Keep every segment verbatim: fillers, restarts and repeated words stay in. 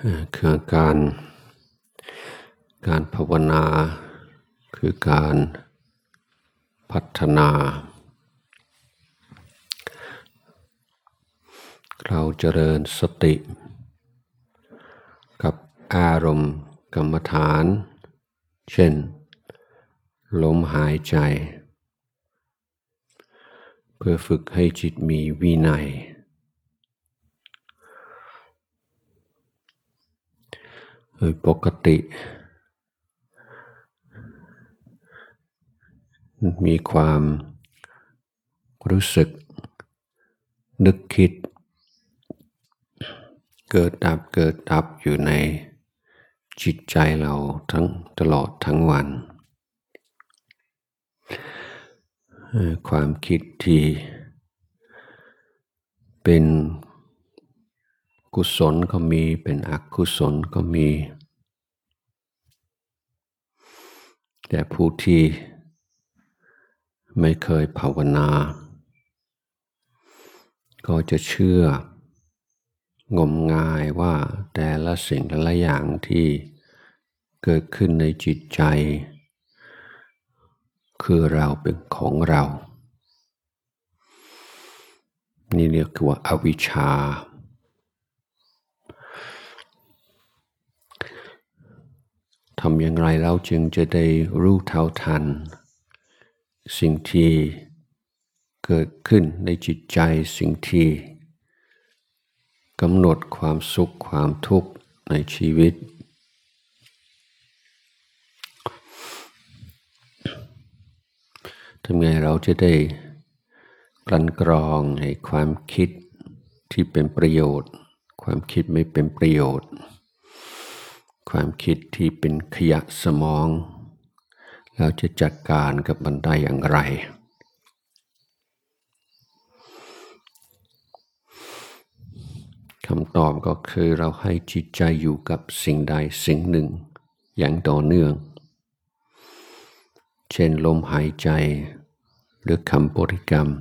คือการการภาวนาคือการพัฒนาเราเจริญสติกับอารมณ์กรรมฐานเช่นลมหายใจเพื่อฝึกให้จิตมีวินัยโดยปกติมีความรู้สึกนึกคิดเกิดดับเกิดดับอยู่ในจิตใจเราทั้งตลอดทั้งวันความคิดที่เป็นกุศลก็มีเป็นอกุศลก็มีแต่ผู้ที่ไม่เคยภาวนาก็จะเชื่องมงายว่าแต่ละสิ่งแต่ละอย่างที่เกิดขึ้นในจิตใจคือเราเป็นของเรานี่เรียกว่าอวิชชาทำอย่างไรเราจึงจะได้รู้เท่าทันสิ่งที่เกิดขึ้นในจิตใจสิ่งที่กำหนดความสุขความทุกข์ในชีวิตทำไงเราจะได้กลั่นกรองให้ความคิดที่เป็นประโยชน์ความคิดไม่เป็นประโยชน์ความคิดที่เป็นขยะสมองเราจะจัดการกับมันได้อย่างไรคำตอบก็คือเราให้จิตใจอยู่กับสิ่งใดสิ่งหนึ่งอย่างต่อเนื่องเช่นลมหายใจหรือคำบริกรรม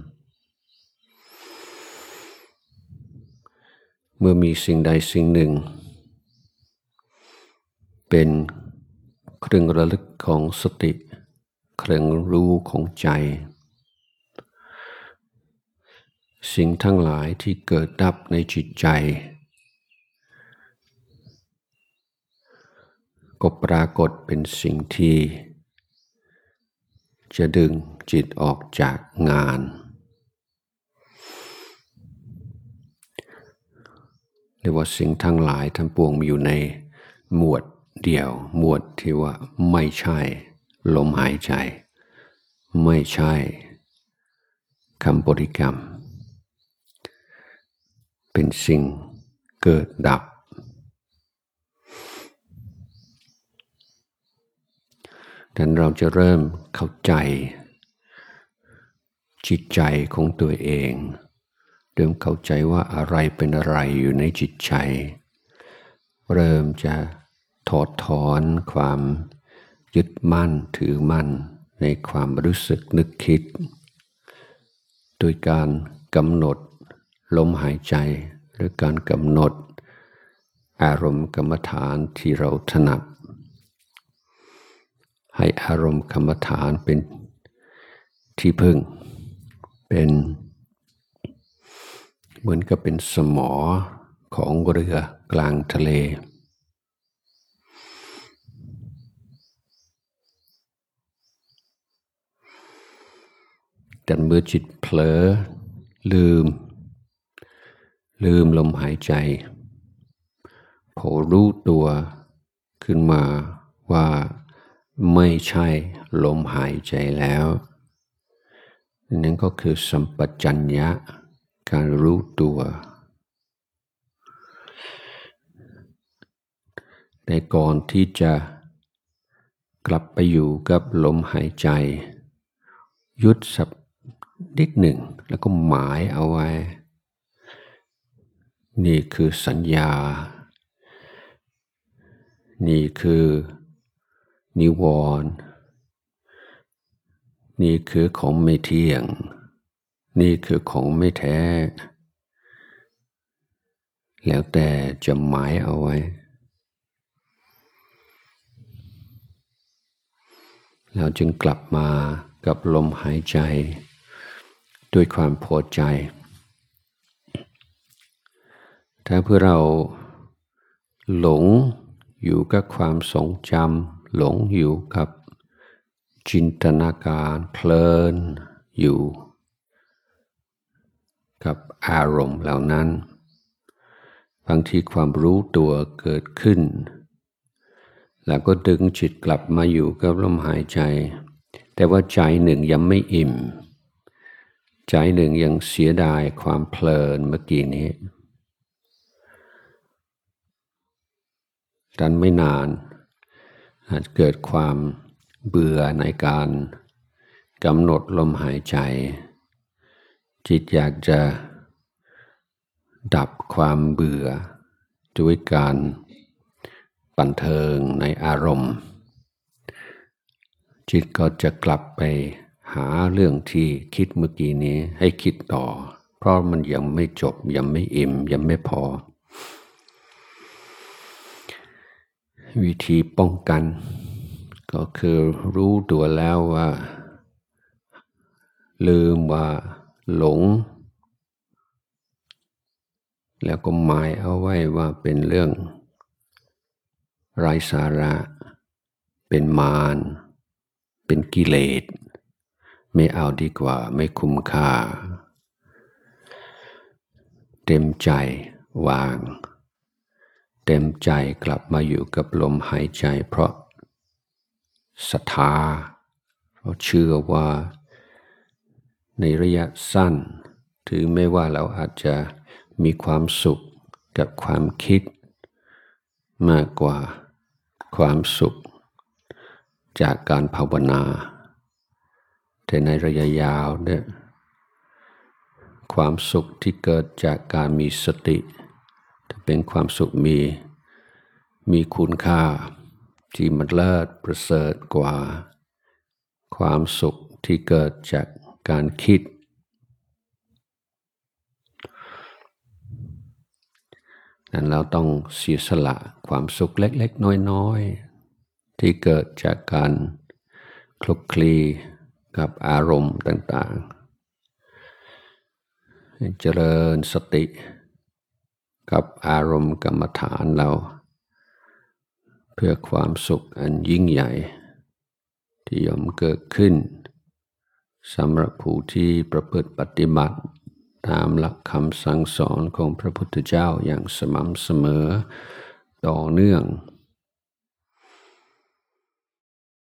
เมื่อมีสิ่งใดสิ่งหนึ่งเป็นเครื่องระลึกของสติเครื่องรู้ของใจสิ่งทั้งหลายที่เกิดดับในจิตใจก็ปรากฏเป็นสิ่งที่จะดึงจิตออกจากงานเรียกว่าสิ่งทั้งหลายทั้งปวงมีอยู่ในหมวดเดียวหมวดที่ว่าไม่ใช่ลมหายใจไม่ใช่คำบริกรรมเป็นสิ่งเกิดดับดังนั้นเราจะเริ่มเข้าใจจิตใจของตัวเองเริ่มเข้าใจว่าอะไรเป็นอะไรอยู่ในจิตใจเริ่มจะถอดถอนความยึดมั่นถือมั่นในความรู้สึกนึกคิดโดยการกำหนดลมหายใจหรือการกำหนดอารมณ์กรรมฐานที่เราถนัดให้อารมณ์กรรมฐานเป็นที่พึ่งเป็นเหมือนกับเป็นสมอของเรือกลางทะเลแต่เมื่อจิตเผลอลืมลืมลมหายใจพอรู้ตัวขึ้นมาว่าไม่ใช่ลมหายใจแล้วนั่นก็คือสัมปชัญญะการรู้ตัวแต่ก่อนที่จะกลับไปอยู่กับลมหายใจหยุดสักนิดหนึ่งแล้วก็หมายเอาไว้นี่คือสัญญานี่คือนิวรณ์นี่คือของไม่เที่ยงนี่คือของไม่แท้แล้วแต่จะหมายเอาไว้แล้วจึงกลับมากับลมหายใจด้วยความพอใจถ้าเพื่อเราหลงอยู่กับความทรงจำหลงอยู่กับจินตนาการเพลินอยู่กับอารมณ์เหล่านั้นบางทีความรู้ตัวเกิดขึ้นแล้วก็ดึงจิตกลับมาอยู่กับลมหายใจแต่ว่าใจหนึ่งยังไม่อิ่มใจหนึ่งยังเสียดายความเพลินเมื่อกี้นี้ดันไม่นานอาจเกิดความเบื่อในการกำหนดลมหายใจจิตอยากจะดับความเบื่อด้วยการบันเทิงในอารมณ์จิตก็จะกลับไปหาเรื่องที่คิดเมื่อกี้นี้ให้คิดต่อเพราะมันยังไม่จบยังไม่อิ่มยังไม่พอวิธีป้องกันก็คือรู้ตัวแล้วว่าลืมว่าหลงแล้วก็หมายเอาไว้ว่าเป็นเรื่องไร้สาระเป็นมารเป็นกิเลสไม่เอาดีกว่าไม่คุ้มค่าเต็มใจวางเต็มใจกลับมาอยู่กับลมหายใจเพราะศรัทธาเพราะเชื่อว่าในระยะสั้นถึงแม้ว่าเราอาจจะมีความสุขกับความคิดมากกว่าความสุขจากการภาวนาแต่ในระยะยาวเนี่ยความสุขที่เกิดจากการมีสติจะเป็นความสุขมีมีคุณค่าที่มันเลิศประเสริฐกว่าความสุขที่เกิดจากการคิดนั้นเราต้องเสียสละความสุขเล็กๆน้อยๆที่เกิดจากการคลุกคลีกับอารมณ์ต่างๆเจริญสติกับอารมณ์กรรมฐานเราเพื่อความสุขอันยิ่งใหญ่ที่ย่อมเกิดขึ้นสำหรับผู้ที่ประพฤติปฏิบัติตามหลักคำสั่งสอนของพระพุทธเจ้าอย่างสม่ำเสมอต่อเนื่อง